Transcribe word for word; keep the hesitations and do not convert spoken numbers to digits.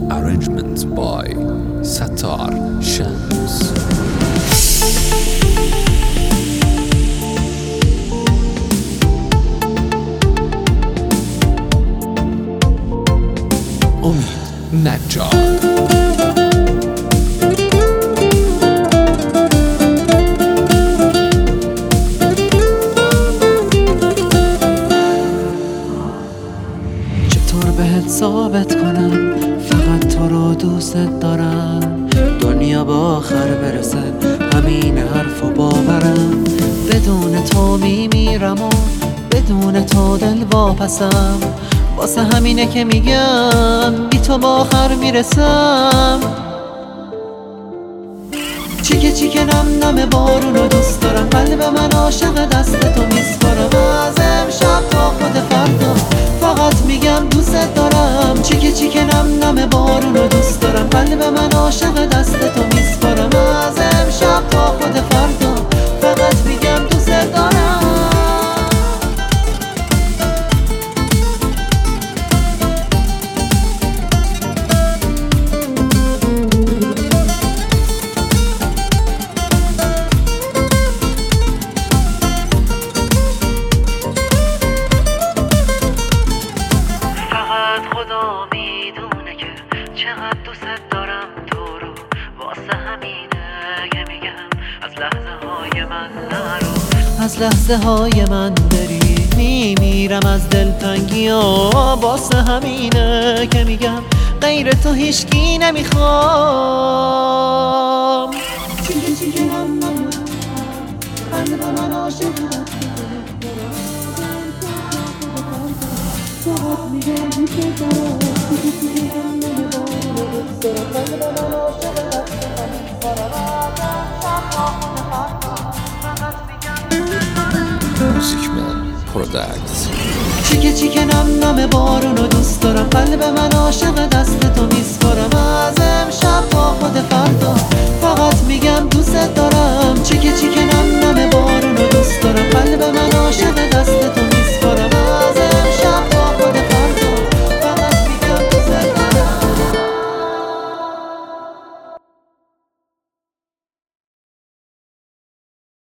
Arrangements by Sattar Shams. امید نجار. چطور بهت ثابت کنم فقط تو رو دوست دارم، دنیا با آخر برسه همین حرف و باورم، بدون تو میمیرم و بدون تو دل واپسم، واسه همینه که میگم بی تو با آخر میرسم. چیکه چیکه نم نم بارون رو دوست دارم، قلب من عاشق دست تو میسپارم، از امشب تا خود فردا فقط میگم دوست دارم. چیکه چیکه نم نم بارون رو دوست دارم، قلب من عاشق دست تو میسپارم، از امشب تا خود فردا فقط میگم دوست دارم. خدا میدونه که چقدر دوست دارم تو رو، واسه همینه که میگم از لحظه های من نرو، از لحظه های من بری میمیرم از دلتنگی و واسه همینه که میگم غیر تو هیچکی نمیخوام. چیکه چیکه هم من قلب من عاشق موزیکمن پروداکت. چیکه چیکه نم نم بارون رو دوست دارم، قلب من عاشق دست تو میز